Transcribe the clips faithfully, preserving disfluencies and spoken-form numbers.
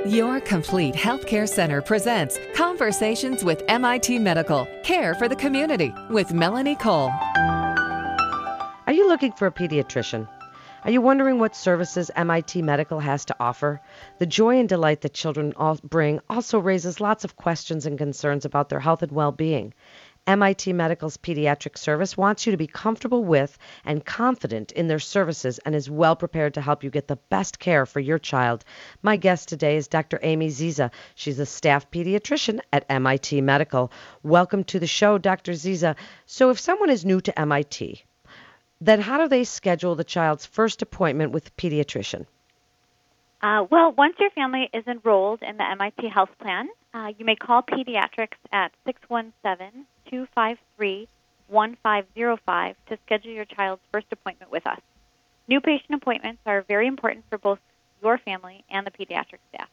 Your Complete Healthcare Center presents Conversations with M I T Medical, Care for the Community with Melanie Cole. Are you looking for a pediatrician? Are you wondering what services M I T Medical has to offer? The joy and delight that children all bring also raises lots of questions and concerns about their health and well-being. M I T Medical's pediatric service wants you to be comfortable with and confident in their services and is well prepared to help you get the best care for your child. My guest today is Doctor Amy Ziza. She's a staff pediatrician at M I T Medical. Welcome to the show, Doctor Ziza. So if someone is new to M I T, then how do they schedule the child's first appointment with a pediatrician? Uh, well, once your family is enrolled in the M I T Health Plan, uh, you may call pediatrics at six one seven, two five three, one five zero five to schedule your child's first appointment with us. New patient appointments are very important for both your family and the pediatric staff.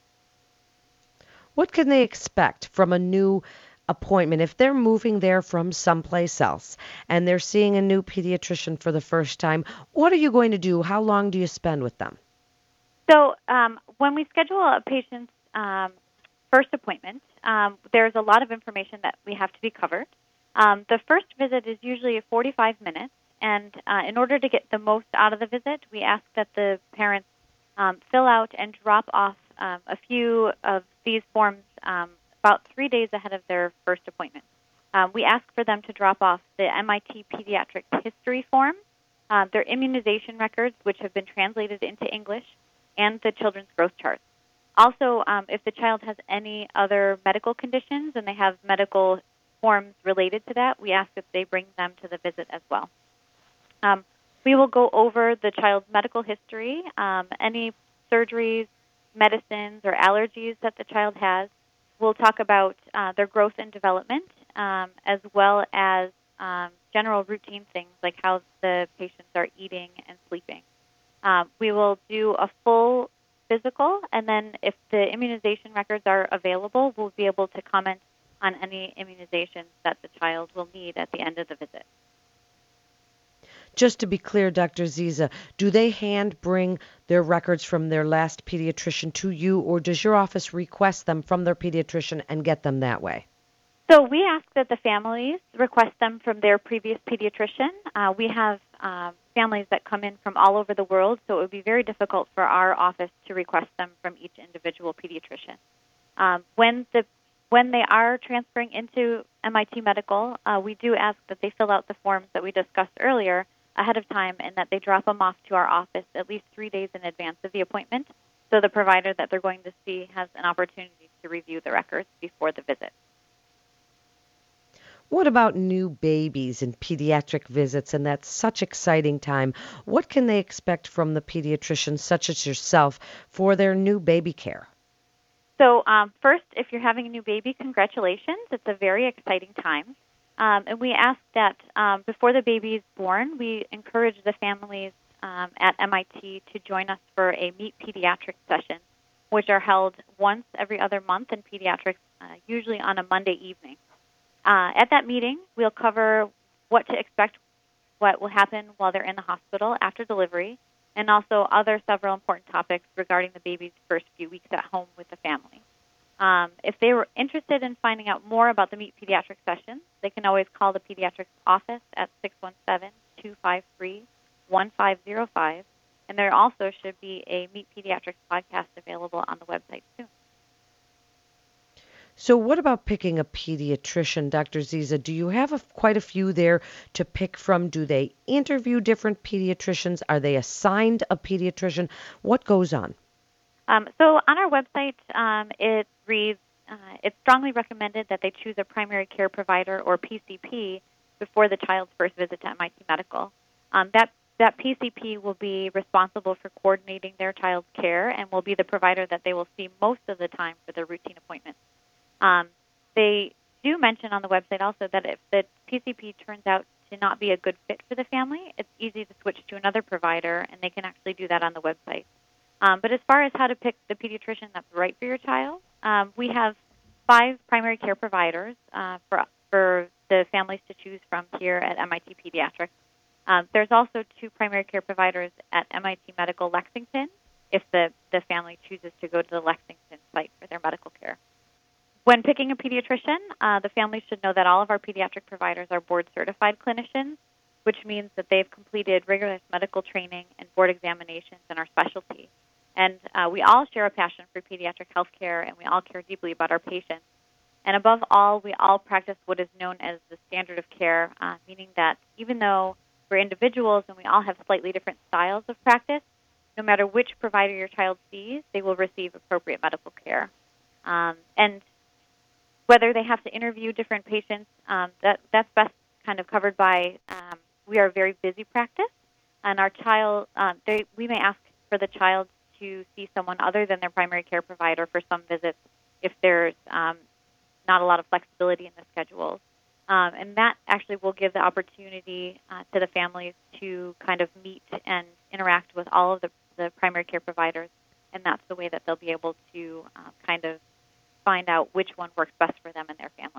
What can they expect from a new appointment if they're moving there from someplace else and they're seeing a new pediatrician for the first time? What are you going to do? How long do you spend with them? So um, when we schedule a patient's um, first appointment, um, there's a lot of information that we have to be covered. Um, the first visit is usually forty-five minutes, and uh, in order to get the most out of the visit, we ask that the parents um, fill out and drop off um, a few of these forms um, about three days ahead of their first appointment. Um, we ask for them to drop off the M I T Pediatric History form, uh, their immunization records, which have been translated into English, and the children's growth charts. Also, um, if the child has any other medical conditions and they have medical forms related to that, we ask that they bring them to the visit as well. Um, we will go over the child's medical history, um, any surgeries, medicines, or allergies that the child has. We'll talk about uh, their growth and development, um, as well as um, general routine things like how the patients are eating and sleeping. Um, we will do a full physical, and then if the immunization records are available, we'll be able to comment on any immunizations that the child will need at the end of the visit. Just to be clear, Doctor Ziza, do they hand bring their records from their last pediatrician to you, or does your office request them from their pediatrician and get them that way? So we ask that the families request them from their previous pediatrician. Uh, we have uh, families that come in from all over the world, so it would be very difficult for our office to request them from each individual pediatrician. Um, when the when they are transferring into M I T Medical, uh, we do ask that they fill out the forms that we discussed earlier ahead of time and that they drop them off to our office at least three days in advance of the appointment, so the provider that they're going to see has an opportunity to review the records before the visit. What about new babies and pediatric visits, and that's such exciting time? What can they expect from the pediatricians, such as yourself, for their new baby care? So um, first, if you're having a new baby, congratulations. It's a very exciting time. Um, and we ask that um, before the baby is born, we encourage the families um, at M I T to join us for a Meet Pediatrics session, which are held once every other month in pediatrics, uh, usually on a Monday evening. Uh, at that meeting, we'll cover what to expect, what will happen while they're in the hospital after delivery, and also other several important topics regarding the baby's first few weeks at home with the family. Um, if they were interested in finding out more about the Meet Pediatrics sessions, they can always call the pediatrics office at six one seven, two five three, one five zero five, and there also should be a Meet Pediatrics podcast available on the website soon. So what about picking a pediatrician, Doctor Ziza? Do you have a, quite a few there to pick from? Do they interview different pediatricians? Are they assigned a pediatrician? What goes on? Um, so on our website, um, it reads, uh, it's strongly recommended that they choose a primary care provider or P C P before the child's first visit to M I T Medical. Um, that that P C P will be responsible for coordinating their child's care and will be the provider that they will see most of the time for their routine appointments. Um, they do mention on the website also that if the P C P turns out to not be a good fit for the family, it's easy to switch to another provider, and they can actually do that on the website. Um, but as far as how to pick the pediatrician that's right for your child, um, we have five primary care providers uh, for for the families to choose from here at M I T Pediatrics. Um, there's also two primary care providers at M I T Medical Lexington if the, the family chooses to go to the Lexington site for their medical care. When picking a pediatrician, uh, the family should know that all of our pediatric providers are board-certified clinicians, which means that they've completed rigorous medical training and board examinations in our specialty. And uh, we all share a passion for pediatric health care, and we all care deeply about our patients. And above all, we all practice what is known as the standard of care, uh, meaning that even though we're individuals and we all have slightly different styles of practice, no matter which provider your child sees, they will receive appropriate medical care. Um, and whether they have to interview different patients, um, that, that's best kind of covered by, um, we are a very busy practice, and our child, uh, they, we may ask for the child to see someone other than their primary care provider for some visits if there's um, not a lot of flexibility in the schedules. Um, and that actually will give the opportunity uh, to the families to kind of meet and interact with all of the, the primary care providers, and that's the way that they'll be able to uh, kind of find out which one works best for them and their family.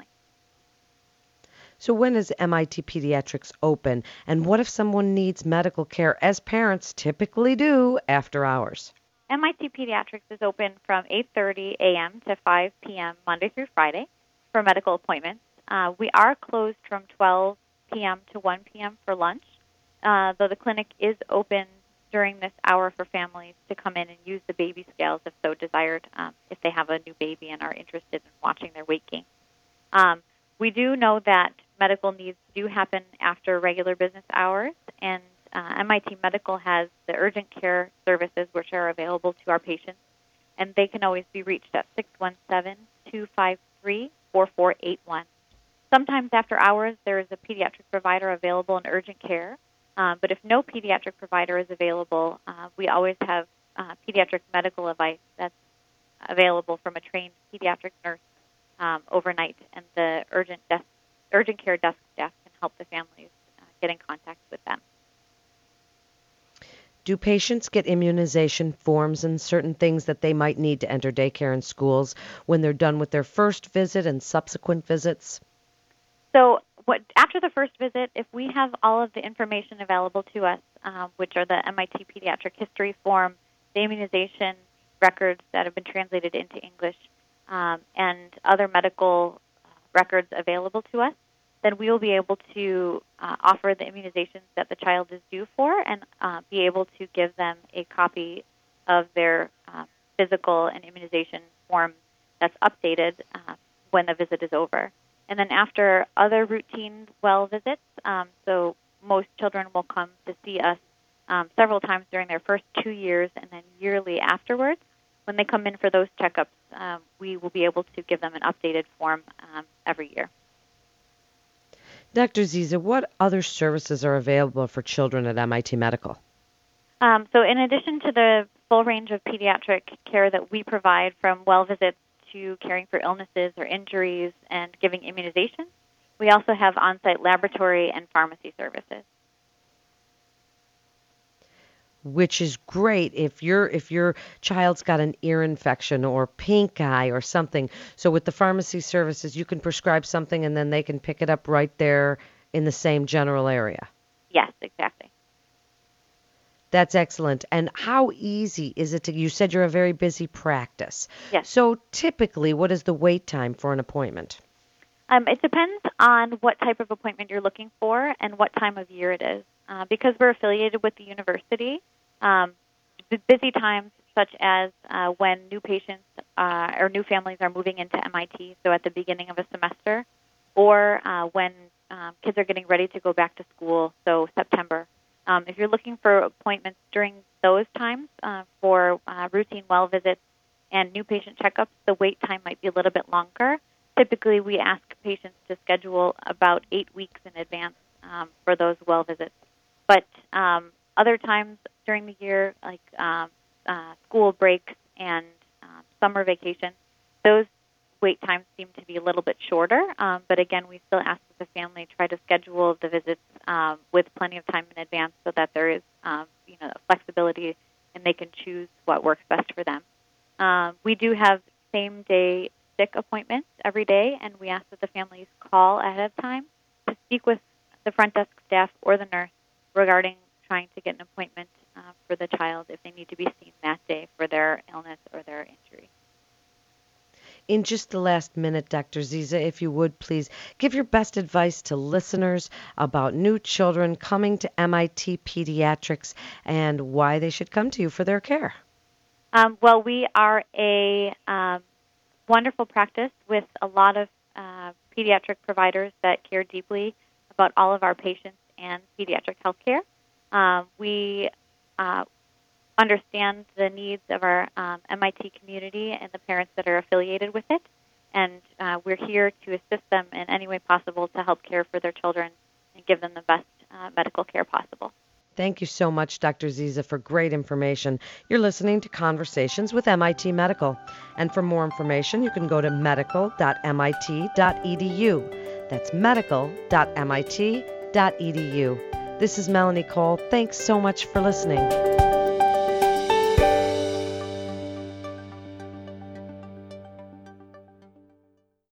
So when is M I T Pediatrics open, and what if someone needs medical care, as parents typically do, after hours? M I T Pediatrics is open from eight thirty a.m. to five p.m. Monday through Friday for medical appointments. Uh, we are closed from twelve p.m. to one p.m. for lunch, uh, though the clinic is open during this hour for families to come in and use the baby scales if so desired, um, if they have a new baby and are interested in watching their weight gain. Um, we do know that medical needs do happen after regular business hours, and uh, M I T Medical has the urgent care services which are available to our patients, and they can always be reached at six one seven, two five three, four four eight one. Sometimes after hours, there is a pediatric provider available in urgent care, uh, but if no pediatric provider is available, uh, we always have uh, pediatric medical advice that's available from a trained pediatric nurse um, overnight, and the urgent desk, urgent care desk staff can help the families uh, get in contact with them. Do patients get immunization forms and certain things that they might need to enter daycare and schools when they're done with their first visit and subsequent visits? So what, after the first visit, if we have all of the information available to us, uh, which are the M I T Pediatric History Form, the immunization records that have been translated into English, um, and other medical records available to us, then we will be able to uh, offer the immunizations that the child is due for and uh, be able to give them a copy of their uh, physical and immunization form that's updated uh, when the visit is over. And then after other routine well visits, um, so most children will come to see us um, several times during their first two years and then yearly afterwards. When they come in for those checkups, um, we will be able to give them an updated form um, every year. Doctor Ziza, what other services are available for children at M I T Medical? Um, so in addition to the full range of pediatric care that we provide, from well visits to caring for illnesses or injuries and giving immunizations, we also have on-site laboratory and pharmacy services. Which is great if your if your child's got an ear infection or pink eye or something. So with the pharmacy services, you can prescribe something and then they can pick it up right there in the same general area. Yes, exactly. That's excellent. And how easy is it to, you said you're a very busy practice. Yes. So typically, what is the wait time for an appointment? Um, it depends on what type of appointment you're looking for and what time of year it is. Uh, because we're affiliated with the university, um, the busy times such as uh, when new patients uh, or new families are moving into M I T, so at the beginning of a semester, or uh, when um, kids are getting ready to go back to school, so September. Um, if you're looking for appointments during those times uh, for uh, routine well visits and new patient checkups, the wait time might be a little bit longer. Typically, we ask patients to schedule about eight weeks in advance um, for those well visits. But um, other times during the year, like um, uh, school breaks and um, summer vacation, those wait times seem to be a little bit shorter. Um, but again, we still ask that the family try to schedule the visits um, with plenty of time in advance so that there is um, you know, flexibility and they can choose what works best for them. Um, we do have same-day sick appointments every day, and we ask that the families call ahead of time to speak with the front desk staff or the nurse regarding trying to get an appointment uh, for the child if they need to be seen that day for their illness or their injury. In just the last minute, Doctor Ziza, if you would please give your best advice to listeners about new children coming to M I T Pediatrics and why they should come to you for their care. Um, well, we are a um, wonderful practice with a lot of uh, pediatric providers that care deeply about all of our patients and pediatric health care. Um, we uh, understand the needs of our um, M I T community and the parents that are affiliated with it, and uh, we're here to assist them in any way possible to help care for their children and give them the best uh, medical care possible. Thank you so much, Doctor Ziza, for great information. You're listening to Conversations with M I T Medical. And for more information, you can go to medical dot M I T dot E D U. That's medical dot M I T dot E D U. This is Melanie Cole. Thanks so much for listening.